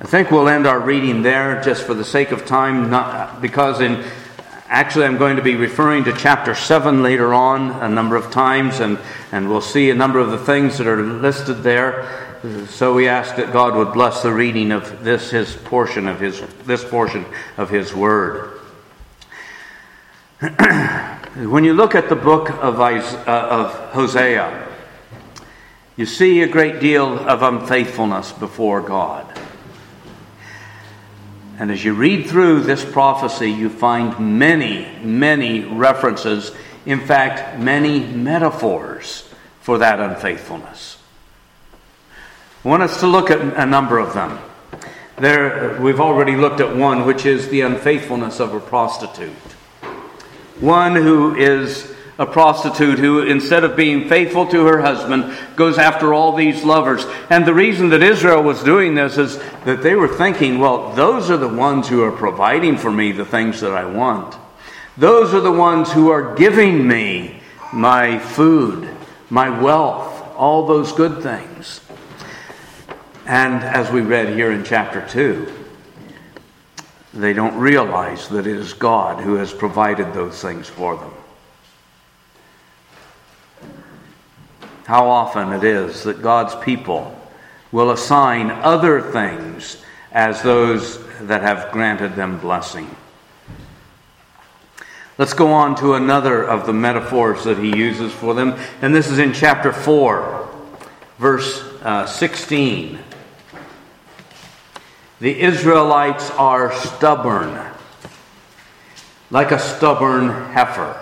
I think we'll end our reading there just for the sake of time, because actually I'm going to be referring to chapter 7 later on a number of times, and we'll see a number of the things that are listed there. So we ask that God would bless the reading of this portion of His Word. When you look at the book of Hosea, you see a great deal of unfaithfulness before God. And as you read through this prophecy, you find many, many references, in fact, many metaphors for that unfaithfulness. I want us to look at a number of them. We've already looked at one, which is the unfaithfulness of a prostitute. One who is a prostitute who, instead of being faithful to her husband, goes after all these lovers. And the reason that Israel was doing this is that they were thinking, well, those are the ones who are providing for me the things that I want. Those are the ones who are giving me my food, my wealth, all those good things. And as we read here in chapter 2, they don't realize that it is God who has provided those things for them. How often it is that God's people will assign other things as those that have granted them blessing. Let's go on to another of the metaphors that he uses for them, and this is in chapter 4, verse 16. The Israelites are stubborn, like a stubborn heifer.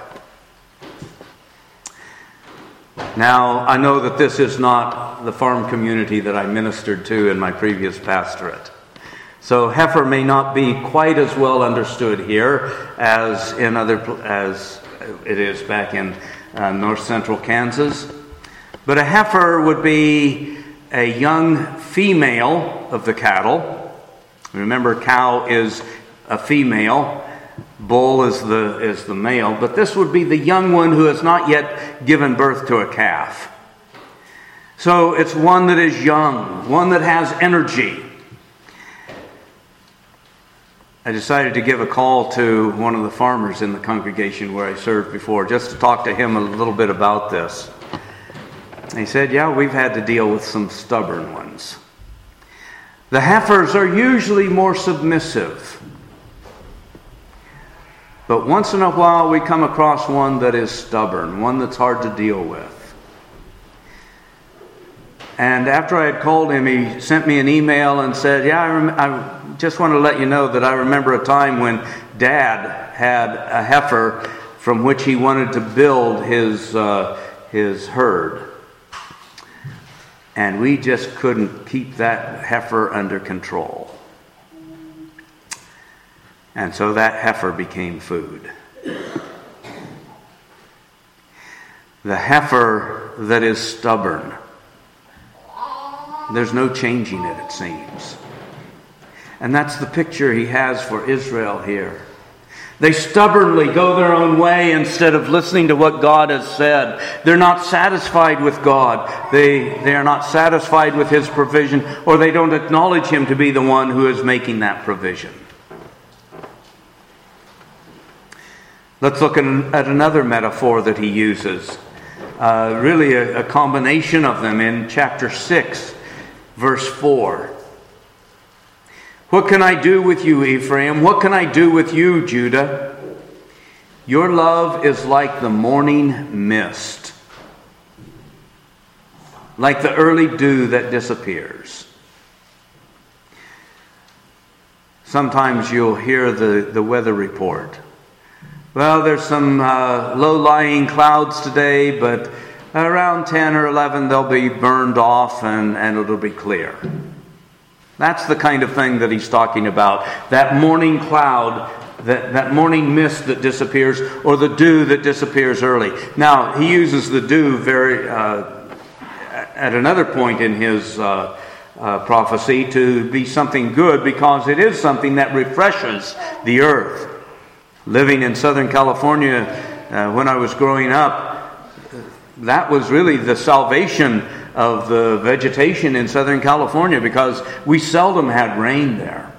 Now, I know that this is not the farm community that I ministered to in my previous pastorate. So heifer may not be quite as well understood here as it is back in north central Kansas. But a heifer would be a young female of the cattle. Remember, cow is a female, bull is the male, but this would be the young one who has not yet given birth to a calf. So it's one that is young, one that has energy. I decided to give a call to one of the farmers in the congregation where I served before, just to talk to him a little bit about this. He said, yeah, we've had to deal with some stubborn ones. The heifers are usually more submissive. But once in a while we come across one that is stubborn, one that's hard to deal with. And after I had called him, he sent me an email and said, I just want to let you know that I remember a time when Dad had a heifer from which he wanted to build his herd. And we just couldn't keep that heifer under control. And so that heifer became food. The heifer that is stubborn, there's no changing it, it seems. And that's the picture he has for Israel here. They stubbornly go their own way instead of listening to what God has said. They're not satisfied with God. They are not satisfied with His provision, or they don't acknowledge Him to be the one who is making that provision. Let's look at another metaphor that he uses. Really a combination of them in chapter 6, verse 4. What can I do with you, Ephraim? What can I do with you, Judah? Your love is like the morning mist, like the early dew that disappears. Sometimes you'll hear the weather report. Well, there's some low-lying clouds today, but around 10 or 11 they'll be burned off and it'll be clear. That's the kind of thing that he's talking about. That morning cloud, that morning mist that disappears, or the dew that disappears early. Now, he uses the dew at another point in his prophecy to be something good, because it is something that refreshes the earth. Living in Southern California when I was growing up, that was really the salvation of the vegetation in Southern California because we seldom had rain there.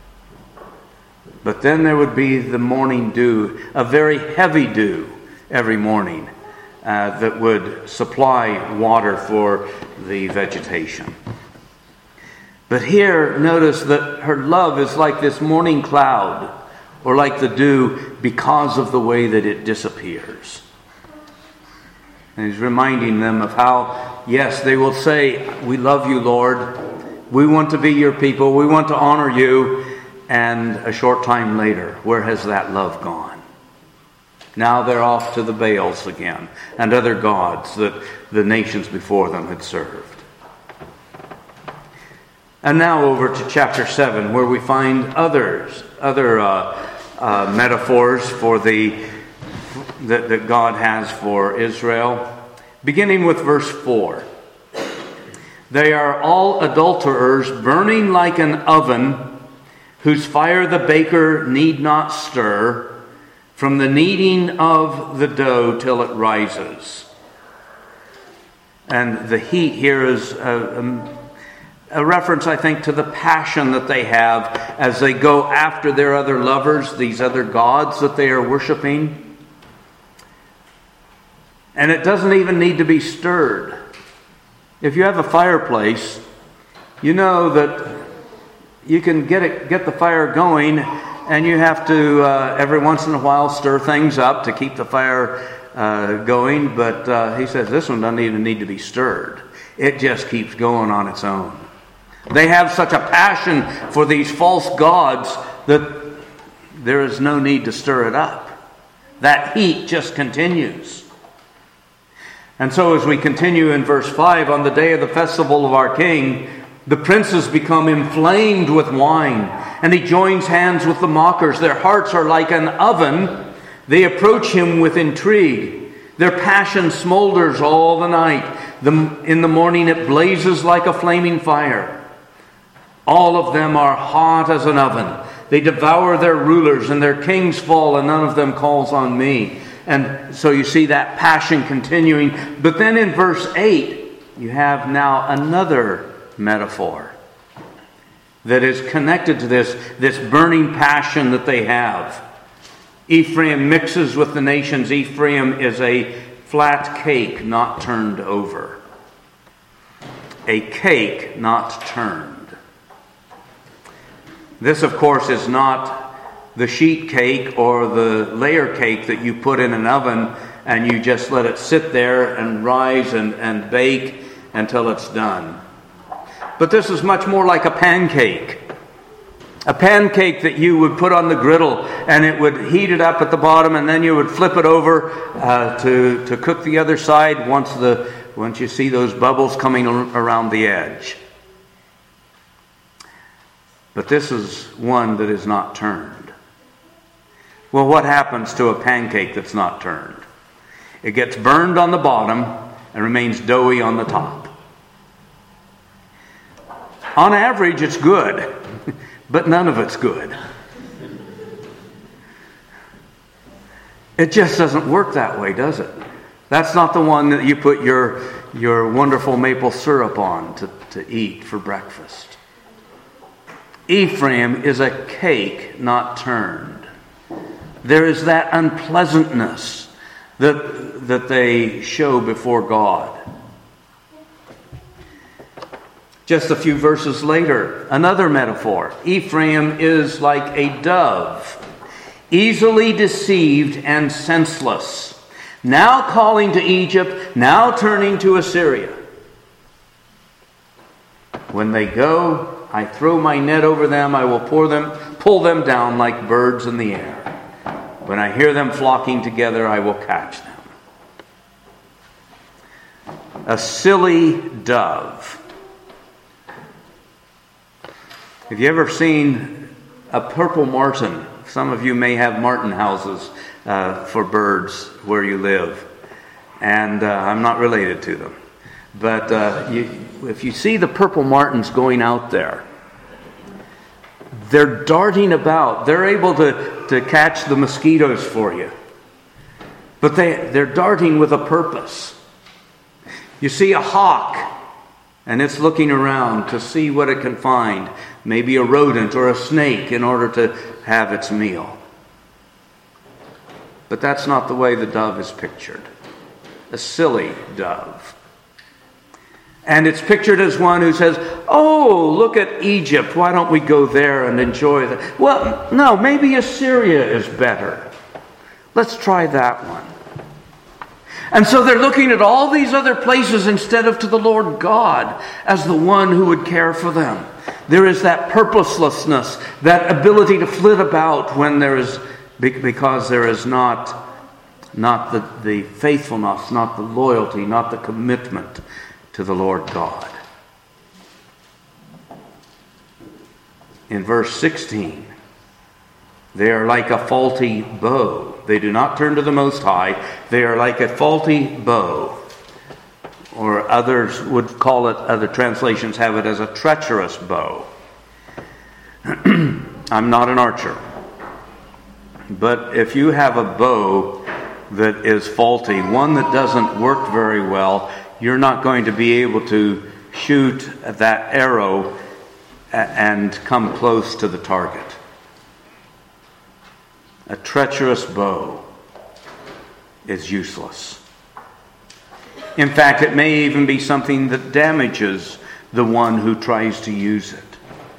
But then there would be the morning dew, a very heavy dew every morning that would supply water for the vegetation. But here, notice that her love is like this morning cloud, or like the dew, because of the way that it disappears. And he's reminding them of how, yes, they will say, "We love you, Lord. We want to be your people. We want to honor you." And a short time later, where has that love gone? Now they're off to the Baals again and other gods that the nations before them had served. And now over to chapter 7, where we find other metaphors for that God has for Israel. Beginning with verse 4. They are all adulterers, burning like an oven, whose fire the baker need not stir, from the kneading of the dough till it rises. And the heat here is a reference, I think, to the passion that they have as they go after their other lovers, these other gods that they are worshiping. And it doesn't even need to be stirred. If you have a fireplace, you know that you can get the fire going, and you have to every once in a while stir things up to keep the fire going. But he says this one doesn't even need to be stirred. It just keeps going on its own. They have such a passion for these false gods that there is no need to stir it up. That heat just continues. And so as we continue in verse 5, on the day of the festival of our King, the princes become inflamed with wine, and he joins hands with the mockers. Their hearts are like an oven. They approach him with intrigue. Their passion smolders all the night. In the morning it blazes like a flaming fire. All of them are hot as an oven. They devour their rulers, and their kings fall, and none of them calls on me. And so you see that passion continuing. But then in verse 8, you have now another metaphor that is connected to this burning passion that they have. Ephraim mixes with the nations. Ephraim is a flat cake not turned over. A cake not turned. This, of course, is not the sheet cake or the layer cake that you put in an oven and you just let it sit there and rise and bake until it's done. But this is much more like a pancake. A pancake that you would put on the griddle, and it would heat it up at the bottom, and then you would flip it over to cook the other side once you see those bubbles coming around the edge. But this is one that is not turned. Well, what happens to a pancake that's not turned? It gets burned on the bottom and remains doughy on the top. On average, it's good, but none of it's good. It just doesn't work that way, does it? That's not the one that you put your wonderful maple syrup on to eat for breakfast. Ephraim is a cake not turned. There is that unpleasantness that they show before God. Just a few verses later, another metaphor. Ephraim is like a dove, easily deceived and senseless, now calling to Egypt, now turning to Assyria. When they go, I throw my net over them, I will pull them down like birds in the air. When I hear them flocking together, I will catch them. A silly dove. Have you ever seen a purple martin? Some of you may have martin houses for birds where you live. And I'm not related to them. But if you see the purple martins going out there, they're darting about. They're able to catch the mosquitoes for you. But they're darting with a purpose. You see a hawk, And it's looking around to see what it can find. Maybe a rodent or a snake in order to have its meal. But that's not the way the dove is pictured. A silly dove. And it's pictured as one who says, oh, look at Egypt. Why don't we go there and enjoy that? Well, no, maybe Assyria is better. Let's try that one. And so they're looking at all these other places instead of to the Lord God as the one who would care for them. There is that purposelessness, that ability to flit about when there is, because there is not the faithfulness, not the loyalty, not the commitment to the Lord God. In verse 16, they are like a faulty bow. They do not turn to the Most High. They are like a faulty bow. Or others would call it, other translations have it as a treacherous bow. I'm not an archer. But if you have a bow that is faulty, one that doesn't work very well, you're not going to be able to shoot that arrow and come close to the target. A treacherous bow is useless. In fact, it may even be something that damages the one who tries to use it.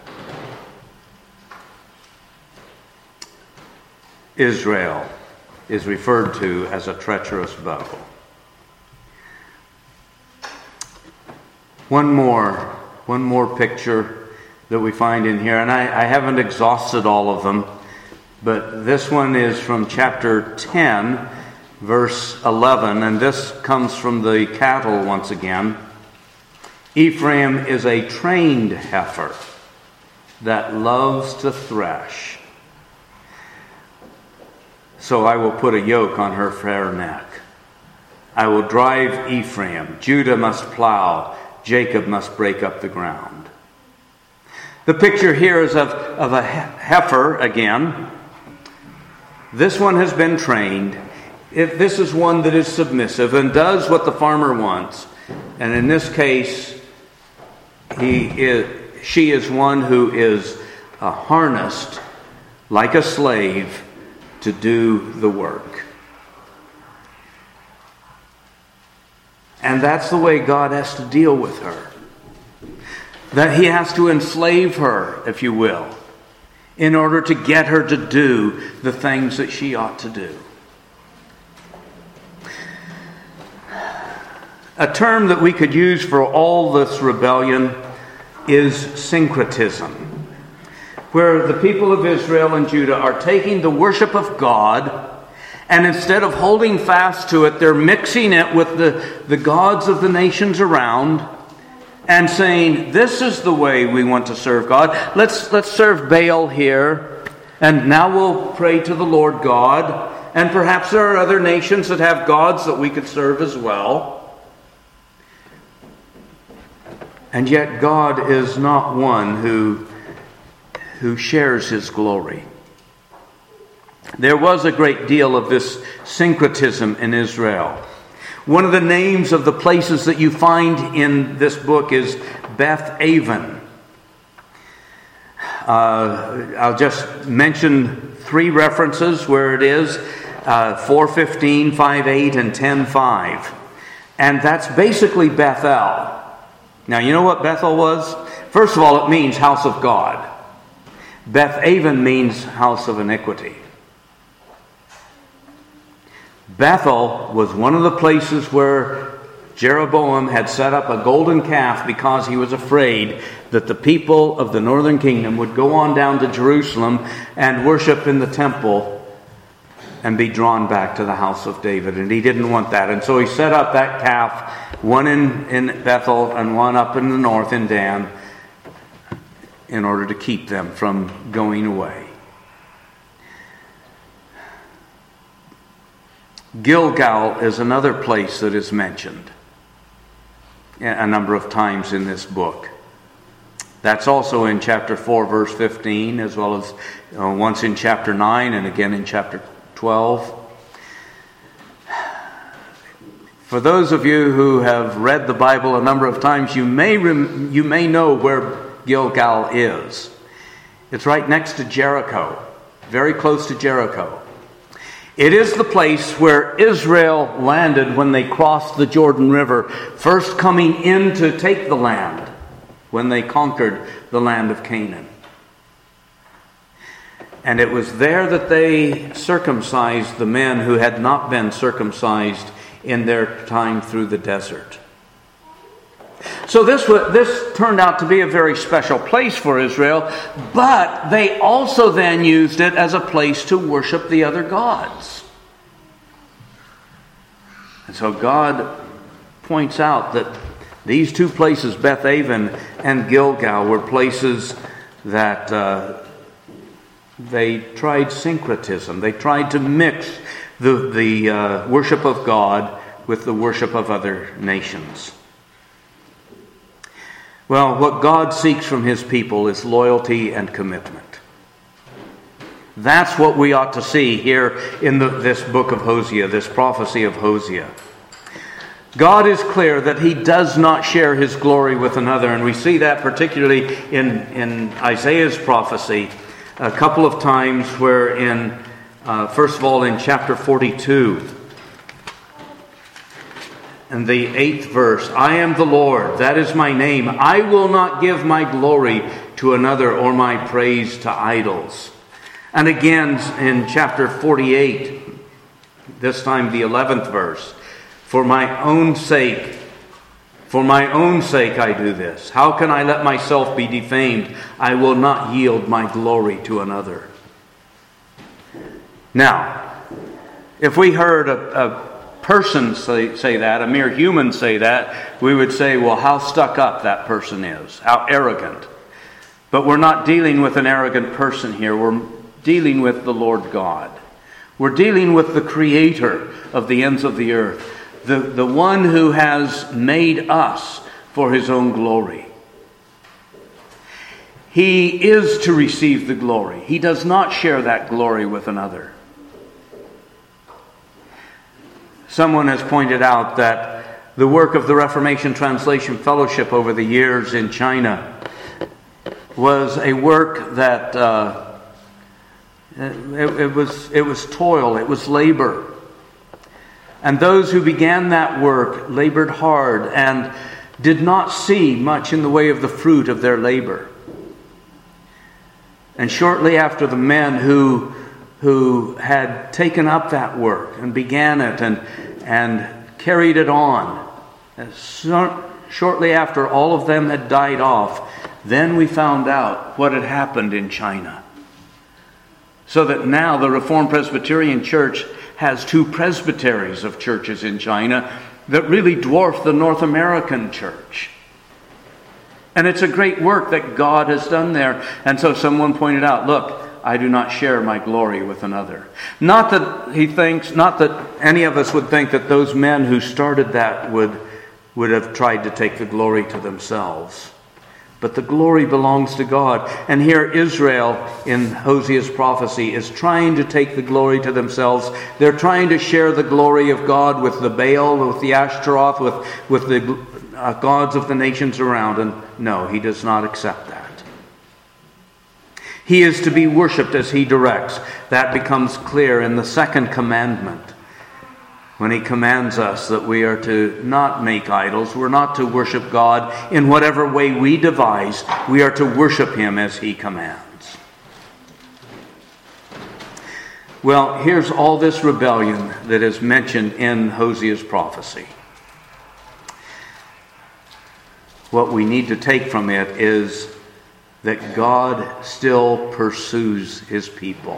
Israel is referred to as a treacherous bow. One more picture that we find in here, and I haven't exhausted all of them, but this one is from chapter 10, verse 11, and this comes from the cattle once again. Ephraim is a trained heifer that loves to thresh. So I will put a yoke on her fair neck. I will drive Ephraim. Judah must plow. Jacob must break up the ground. The picture here is of a heifer again. This one has been trained. If this is one that is submissive and does what the farmer wants, and in this case, she is one who is harnessed like a slave to do the work. And that's the way God has to deal with her. That He has to enslave her, if you will, in order to get her to do the things that she ought to do. A term that we could use for all this rebellion is syncretism, where the people of Israel and Judah are taking the worship of God, and instead of holding fast to it, they're mixing it with the gods of the nations around and saying, this is the way we want to serve God. Let's serve Baal here, and now we'll pray to the Lord God. And perhaps there are other nations that have gods that we could serve as well. And yet God is not one who shares His glory. There was a great deal of this syncretism in Israel. One of the names of the places that you find in this book is Beth Aven. I'll just mention 3 references where it is, 4:15, 5:8, and 10:5. And that's basically Bethel. Now, you know what Bethel was? First of all, it means house of God. Beth Aven means house of iniquity. Bethel was one of the places where Jeroboam had set up a golden calf because he was afraid that the people of the northern kingdom would go on down to Jerusalem and worship in the temple and be drawn back to the house of David. And he didn't want that. And so he set up that calf, one in Bethel and one up in the north in Dan, in order to keep them from going away. Gilgal is another place that is mentioned a number of times in this book. That's also in chapter 4, verse 15, as well as once in chapter 9 and again in chapter 12. For those of you who have read the Bible a number of times, you may know where Gilgal is. It's right next to Jericho, very close to Jericho. It is the place where Israel landed when they crossed the Jordan River, first coming in to take the land when they conquered the land of Canaan. And it was there that they circumcised the men who had not been circumcised in their time through the desert. So this turned out to be a very special place for Israel, but they also then used it as a place to worship the other gods. And so God points out that these two places, Beth Aven and Gilgal, were places that they tried syncretism. They tried to mix the worship of God with the worship of other nations. Well, what God seeks from His people is loyalty and commitment. That's what we ought to see here in this book of Hosea, this prophecy of Hosea. God is clear that He does not share His glory with another, and we see that particularly in Isaiah's prophecy a couple of times, where first of all in chapter 42, in the 8th verse, I am the Lord, that is my name. I will not give my glory to another or my praise to idols. And again in chapter 48, this time the 11th verse, for my own sake I do this. How can I let myself be defamed? I will not yield my glory to another. Now, if we heard a person say that, a mere human say that, we would say, well, how stuck up that person is, how arrogant. But we're not dealing with an arrogant person here. We're dealing with the Lord God. We're dealing with the Creator of the ends of the earth, the one who has made us for His own glory. He is to receive the glory. He does not share that glory with another. Someone has pointed out that the work of the Reformation Translation Fellowship over the years in China was a work that it was toil, it was labor. And those who began that work labored hard and did not see much in the way of the fruit of their labor. And shortly after, the men who had taken up that work and began it and carried it on, shortly after all of them had died off, then we found out what had happened in China. So that now the Reformed Presbyterian Church has two presbyteries of churches in China that really dwarf the North American church. And it's a great work that God has done there. And so someone pointed out, look, I do not share my glory with another. Not that any of us would think that those men who started that would have tried to take the glory to themselves. But the glory belongs to God. And here Israel, in Hosea's prophecy, is trying to take the glory to themselves. They're trying to share the glory of God with the Baal, with the Ashtaroth, with the gods of the nations around. And no, He does not accept that. He is to be worshipped as He directs. That becomes clear in the second commandment, when He commands us that we are to not make idols. We're not to worship God in whatever way we devise. We are to worship Him as He commands. Well, here's all this rebellion that is mentioned in Hosea's prophecy. What we need to take from it is that God still pursues His people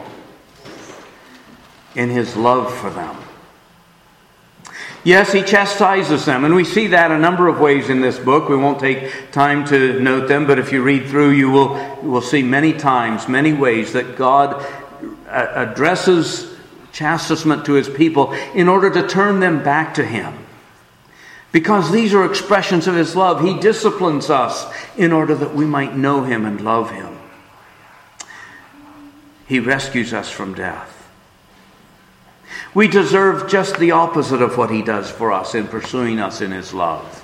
in His love for them. Yes, He chastises them, and we see that a number of ways in this book. We won't take time to note them, but if you read through, you will see many times, many ways that God addresses chastisement to His people in order to turn them back to Him. Because these are expressions of His love. He disciplines us in order that we might know Him and love Him. He rescues us from death. We deserve just the opposite of what he does for us in pursuing us in his love.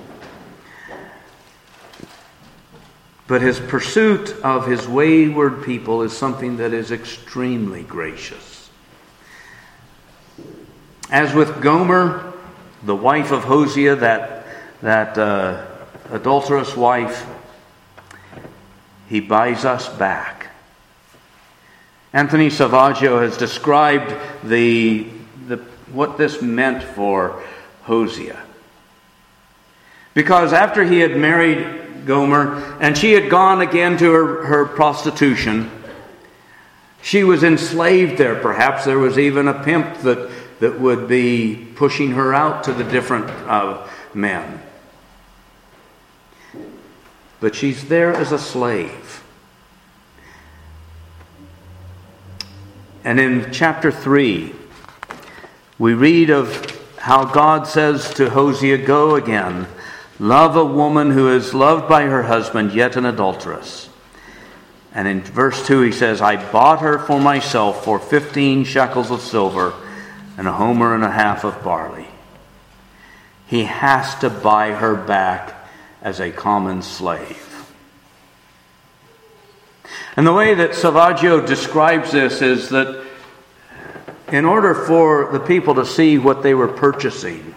But his pursuit of his wayward people is something that is extremely gracious. As with Gomer, the wife of Hosea, that adulterous wife, he buys us back. Anthony Salvaggio has described what this meant for Hosea. Because after he had married Gomer, and she had gone again to her prostitution, she was enslaved there. Perhaps there was even a pimp that would be pushing her out to the different men. But she's there as a slave. And in chapter 3, we read of how God says to Hosea, "Go again, love a woman who is loved by her husband, yet an adulteress." And in verse 2 he says, "I bought her for myself for 15 shekels of silver and a homer and a half of barley." He has to buy her back as a common slave. And the way that Salvaggio describes this is that in order for the people to see what they were purchasing,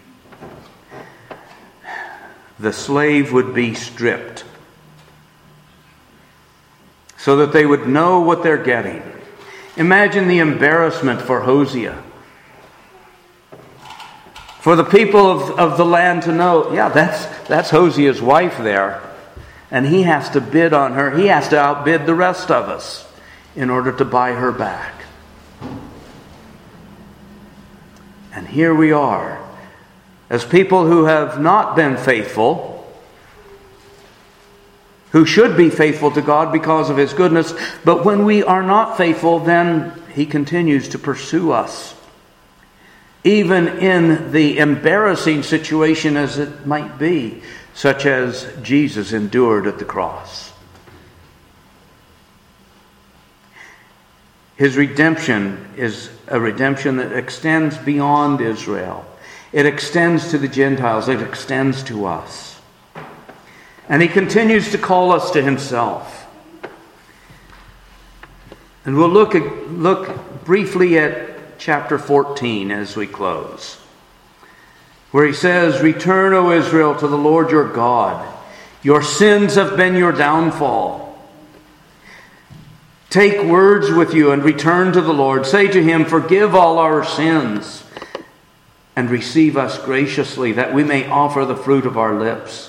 the slave would be stripped so that they would know what they're getting. Imagine the embarrassment for Hosea. For the people of the land to know, yeah, that's Hosea's wife there. And he has to bid on her. He has to outbid the rest of us in order to buy her back. And here we are, as people who have not been faithful, who should be faithful to God because of his goodness, but when we are not faithful, then he continues to pursue us. Even in the embarrassing situation as it might be, such as Jesus endured at the cross. His redemption is a redemption that extends beyond Israel. It extends to the Gentiles. It extends to us. And he continues to call us to himself. And we'll look briefly at chapter 14 as we close, where he says, "Return, O Israel, to the Lord your God. Your sins have been your downfall. Take words with you and return to the Lord. Say to him, forgive all our sins and receive us graciously, that we may offer the fruit of our lips.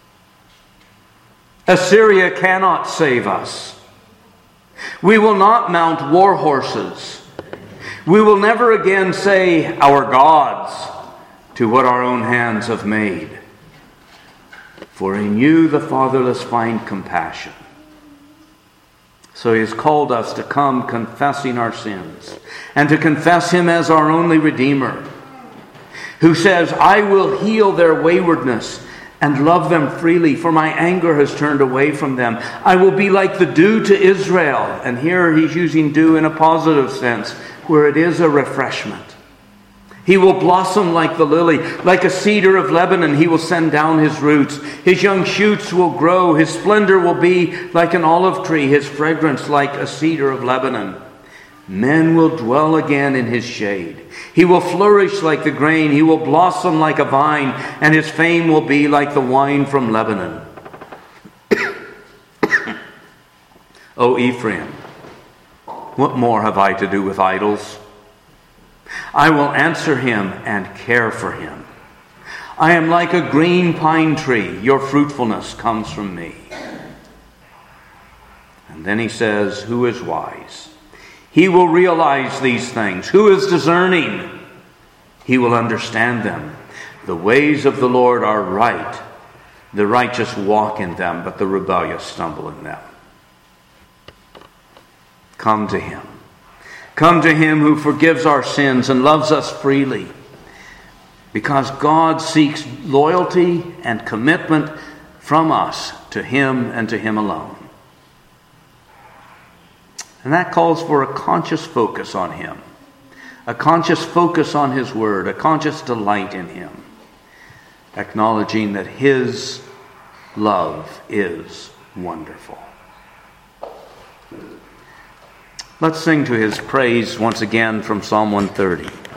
Assyria cannot save us. We will not mount war horses. We will never again say, our gods, to what our own hands have made. For in you the fatherless find compassion." So he has called us to come confessing our sins and to confess him as our only Redeemer, who says, "I will heal their waywardness and love them freely, for my anger has turned away from them. I will be like the dew to Israel." And here he's using dew in a positive sense, where it is a refreshment. He will blossom like the lily, like a cedar of Lebanon. He will send down his roots. His young shoots will grow. His splendor will be like an olive tree, his fragrance like a cedar of Lebanon. Men will dwell again in his shade. He will flourish like the grain. He will blossom like a vine, and his fame will be like the wine from Lebanon. O Ephraim, what more have I to do with idols? I will answer him and care for him. I am like a green pine tree. Your fruitfulness comes from me. And then he says, who is wise? He will realize these things. Who is discerning? He will understand them. The ways of the Lord are right. The righteous walk in them, but the rebellious stumble in them. Come to him. Come to him who forgives our sins and loves us freely. Because God seeks loyalty and commitment from us to him and to him alone. And that calls for a conscious focus on him. a conscious focus on His Word, a conscious delight in Him, acknowledging that His love is wonderful. Let's sing to His praise once again from Psalm 130.